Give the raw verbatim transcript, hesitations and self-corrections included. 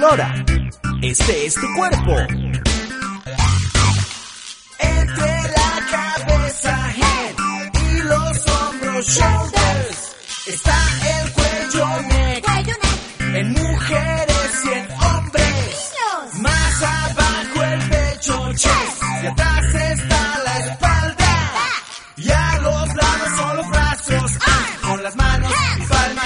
Sonora. Este es tu cuerpo. Entre la cabeza, head, y los hombros, shoulders, está el cuello, neck, Cuello, neck. en mujeres y en hombres. Niños. Más abajo el pecho, chest, y atrás está la espalda. Y a los lados son los brazos, ah, con las manos y palmas.